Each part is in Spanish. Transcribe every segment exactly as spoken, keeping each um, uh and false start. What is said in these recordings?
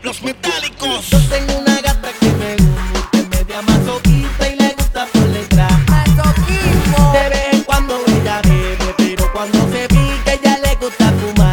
Los Metálicos. Yo tengo una gata que me gusta, es media masoquista y le gusta por detrás. Masoquismo. De vez en cuando ella bebe, pero cuando se pica ella le gusta fumar.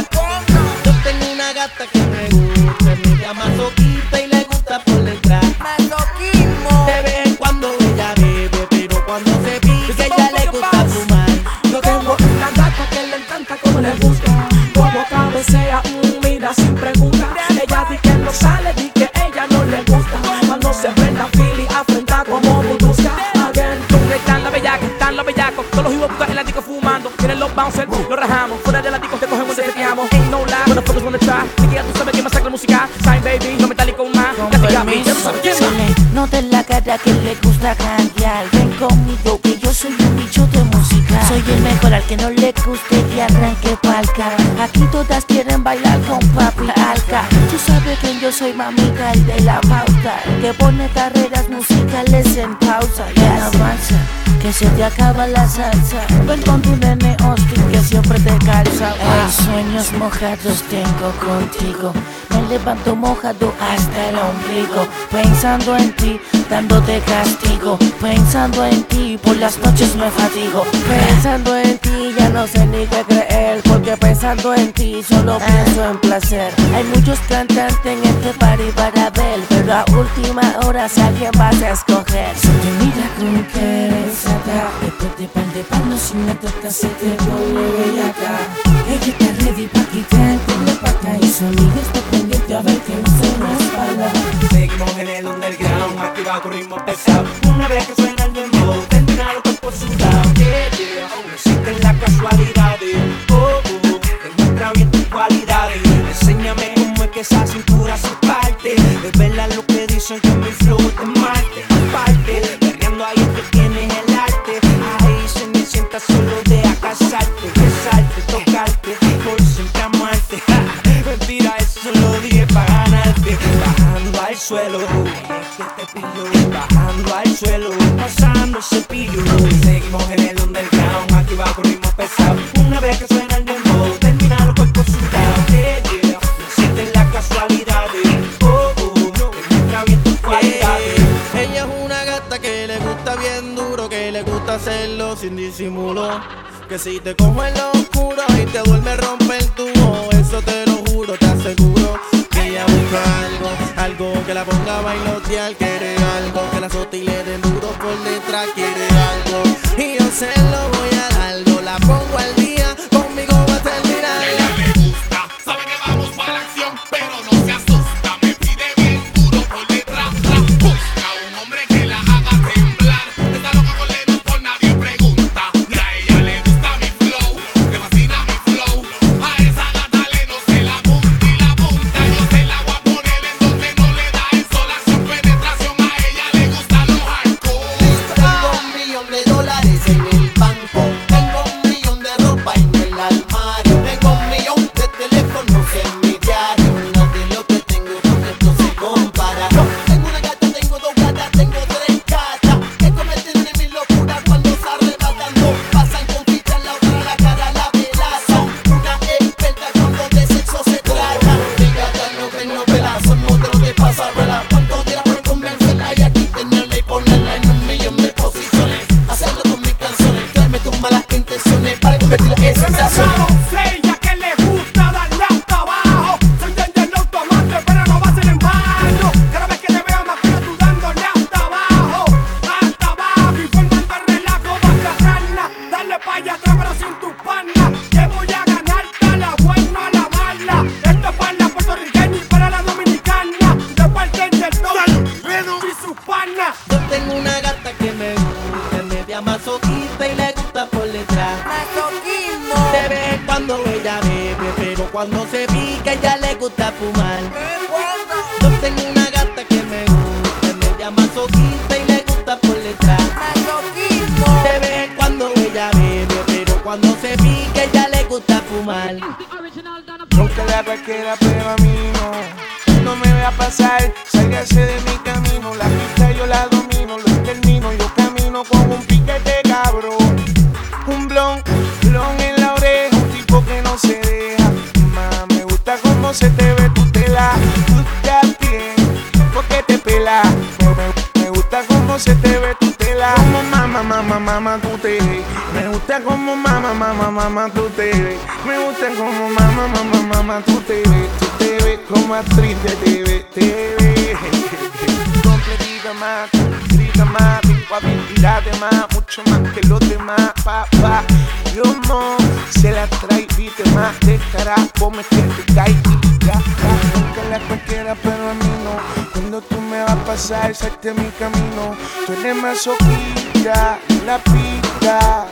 Yo tengo una gata que me gusta, es media masoquista y le gusta por detrás. Masoquismo. De vez en cuando ella bebe, pero cuando se pica ella le gusta fumar. Yo tengo una gata que le encanta como le gusta. Como cabecea, mm, mira sin pregunta. Ella di que no sale, di que ella no le gusta. Cuando se prenda Philly, afrenta como Butusca. Again, están la bellaca, están los bellacos. Todos los hijos en la disco fumando. Tienen los bouncers, los rajamos. Fuera de la disco te cogemos y te fijamos. Ain't no lie, when the fuckers wanna try. Ni que ya tú sabes que masacra música. Sign baby, no metálico más. Ya te llames, ya tú sabes quién más. No te la cara que le gusta cantar. Ven conmigo que yo soy un bicho de música. Soy el mejor al que no le guste que arranque palca. Aquí todas quieren bailar con papi Alca. Tú sabes que yo soy mamita, el de la pauta, el que pone carreras musicales en pausa. Ya avanza, que se te acaba la salsa. Ven con tu nene Austin que siempre te calza. Ay, sueños mojados tengo contigo. Me levanto mojado hasta el ombligo. Pensando en ti, dándote castigo. Pensando en ti, por las noches me fatigo. Pensando en ti, ya no sé ni qué creer. Porque pensando en ti, solo pienso en placer. Hay muchos cantantes en este party para ver, pero a última hora sé a quién vas a escoger. Si te mira con interesada, después de par de palos sin la teta se te pone bellaca. Ella está ready pa' quitarte la paca y su amiga está pendiente a ver quién se respalda. Seguimos en el underground, activado con ritmo pesado. Una vez que suena el dembow, tendrá los cuerpos sudados. Yeah, yeah, no existen las casualidades. Oh, oh, demuestra bien tus cualidades. Enséñame cómo es que esa cintura se parte. Es verdad lo que dicen que mi flow es de Marte. Aparte, perreando ahí que tienes el arte. Ahí se me sienta solo de casarte, besarte, tocarte, por siempre amarte. Mentira, eso lo dije pa' ganarte. Bajando al suelo, que te pillo. Bajando al suelo, pasando ese pillo. Seguimos en el underground, activado con ritmo pesado. Una vez que suena el dembow, termina los cuerpos sudados. Yeah, yeah, no sienten las casualidades. Oh, oh, demuestra bien tus cualidades. Ella es una gata que le gusta bien duro, que le gusta hacerlo sin disimulo. Que si te cojo en lo oscuro y te duerme rompe el tubo, eso te lo juro, te aseguro. Que ella busca algo, algo que la ponga a bailotear. Quiere algo que la azote y le den duro por detrás. Quiere algo y yo se lo voy a dar. Yo la pongo al día, conmigo va a terminar. Ella le gusta, sabe que vamos para la acción, pero no se asusta. Me pide bien duro por detrás. Busca un hombre que la haga temblar. Está loca con Lennon, por nadie pregunta. Y a ella le gusta mi flow, le fascina mi flow. A esa gata le no se la punta y la punta. Yo se la voy a poner en donde no le da el sol. Acción, penetración, a ella le gusta los hardcore. Tengo un millón de dólares en el banco. Tengo un millón de ropa en el armario. Tengo un millón de teléfonos en mi diario. Nada de lo que tengo con esto se compara. Yo tengo una gata, tengo dos gatas, tengo tres gatas que cometen de mis locuras cuando se arrebatan. Dos pasan con ficha en la otra, la cara la pelaza. Una experta cuando de sexo se trata. Mi gata no ven novela, son modelos de pasarela. Cuánto dirá por convencerla y aquí tenerla y ponerla en un millón de posiciones. Hacerlo con mis canciones, traerme tus malas intenciones para convertirla en sensación. Ella que le gusta darle hasta abajo. Soy del automate, pero no va a ser en vano. Cada vez que te veo más pero tú dándole hasta abajo. Hasta abajo y formando el relajo vas a atrás. Dale pa' allá atrás pero sin tus panas. Te voy a ganarte a la buena a la mala. Esto es para la puertorriqueña y para la dominicana. De parte del todo y sus panas. Yo tengo una gata que me gusta, es media masoquista y le gusta por detrás. Masoquismo. De vez en cuando ella bebe, pero cuando se pica ella le gusta fumar. Yo tengo una gata que me gusta, es media masoquista y le gusta por detrás. Masoquismo. De vez en cuando ella bebe, pero cuando se pica ella le gusta fumar. Aunque la cualquiera, pero a mí no. No me voy a pasar, sálgase de mi camino. La pista yo la domino, lo termino. Yo camino con un piquete cabrón. Un blon, blon en la oreja. Un tipo que no se deja. Ma, me gusta cómo se te ve tu tela. mamá, mamá, mamá, tú te ves. Me gusta como mamá, mamá, mamá, tú te ves. Tú te ves como actriz de T V, T V. Completita más, grita más, habilidades más, mucho más que los demás, papá. Yo no se la trae, viste más de carajo, me que te cae y ya, ya. Que la cualquiera, pero a mí no. Cuando tú me vas a pasar, salte mi camino. Tú eres masoquista, la pica.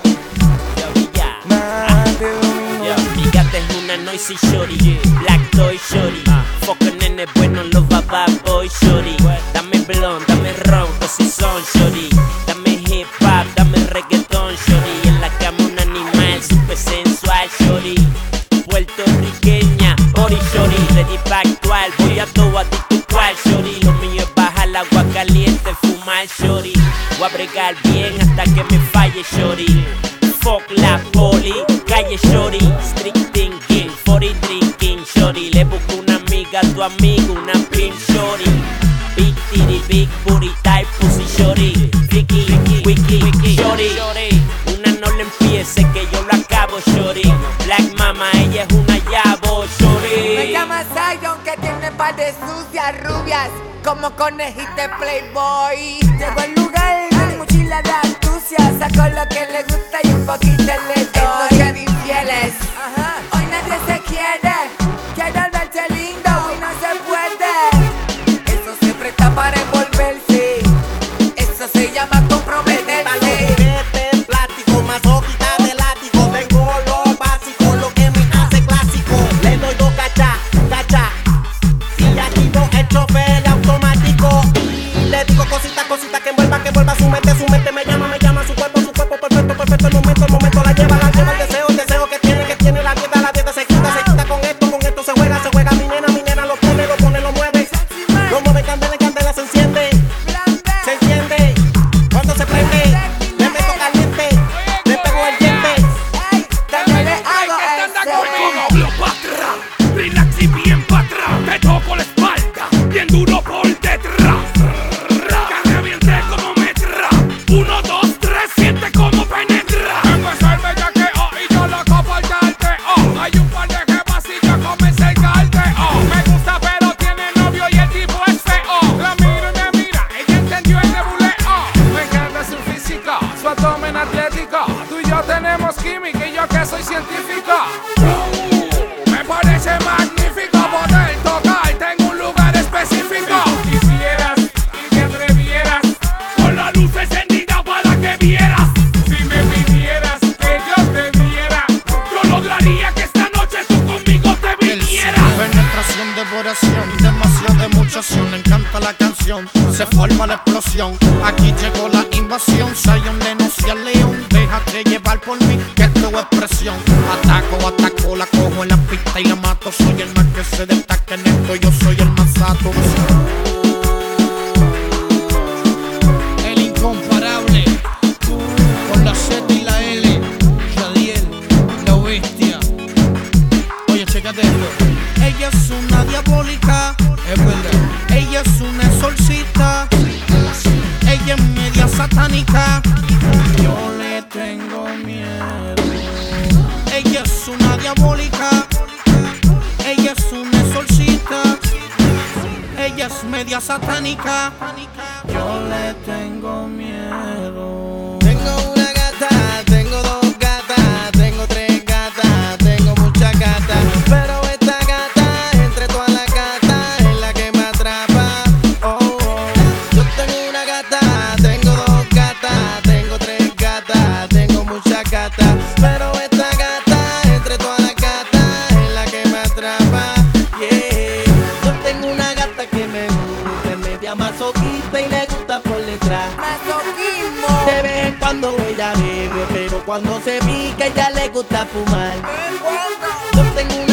Más de domino. Yo, mi gata es una noisy shorty, black toy shorty. Foco nene bueno, los bad boy shorty. Dame blonde, dame ron, così son shorty. Dame hip hop, dame reggaeton shorty. En la cama un animal super sensual shorty. Puertorriqueña, body shorty. Ready pa' actual, voy a todo a ti tu cual shorty. Lo mío es bajar el agua caliente, fumar shorty. Voy a bregar bien hasta que me falle shorty. Fuck la poli, calle shorty, street thinking, forty drinking shorty. Le busco una amiga a tu amigo, una pimp shorty. Big titty, big booty type pussy shorty. Ricky, wiki, wiki shorty. Una no le empiece que yo lo acabo shorty. Black mama, ella es una yabo shorty. Me llama Zion que tiene par de sucias rubias como conejita de Playboy. Llegó al lugar con mochila de astucia, sacó lo que le gusta y un poquito le doy. Estos son infieles, hoy nadie se quiere. Quiero verse lindo y no se puede. Eso se presta para envolverse, eso se llama comprometerse. Paloquete, plástico, masoquista de látigo. Tengo lo básico, lo que me hace clásico. Le doy dos cachas, cacha. Y aquí no he chofer automático. Y le digo cositas, cositas que envuelva, que envuelva su mente, su mente me llama, me llama su cuerpo, su cuerpo perfecto, perfecto. El momento, el momento la lleva, la lleva el deseo, el deseo que tiene, que tiene la dieta, la dieta se quita, se quita con esto, con esto se juega, se juega. Mi nena, mi nena lo pone, lo pone, lo mueve, lo mueve, candela, candela se enciende, se enciende. Cuando se prende, le meto caliente, le pego el diente. También le hago Como blow pa' atrás, relax y bien pa' atrás. Te toco la espalda, bien duro por detrás. Que reviente como metra. Uno, dos, tres, siente como penetra. Empezó el bellaqueo y yo loco por darte. Oh, hay un par de gemas y yo comencé el carteo. Me gusta pero tiene novio y el tipo es feo. La miro y me mira, ella entendió el nebuleo. Me encanta su física, su abdomen atlético. Tú y yo tenemos química y yo que soy científico. Me parece magnífico poder tocarte en un lugar específico. Si tú quisieras y te atrevieras, con la luz encendida para que vieras. Si me pidieras que yo te viera, yo lograría que esta noche tú conmigo te vinieras. Penetración, devoración, demasiada emoción. Me encanta la canción, se forma la explosión. Aquí llegó la invasión, Zion denuncia al león. Déjate llevar por mí, que esto es presión. Ataco, ataco, la cojo en la pista y la mato. Soy el más que se destaca en esto, yo soy el más sato. El incomparable, con la Z y la L, Yadiel, la bestia. Oye, chécate esto. Ella es una diabólica, es verdad. Ella es una exorcista, ella es media satánica. Yo le tengo miedo. Ella es una diabólica, ella es una exorcista, ella es media satánica. Yo le tengo miedo. Tengo una gata, tengo dos gatas, tengo tres gatas, tengo muchas gatas. Pero esta gata, entre todas las gatas, es la que me atrapa. Oh, oh. Yo tengo una gata, tengo dos gatas, tengo tres gatas, tengo muchas gatas. Pero esta gata, entre todas las gatas, es la que me atrapa. Yeah. Yo tengo una gata que me gusta, es media masoquista y le gusta por detrás. masoquismo. De vez en cuando ella bebe, pero cuando se pica ella le gusta fumar. Yo tengo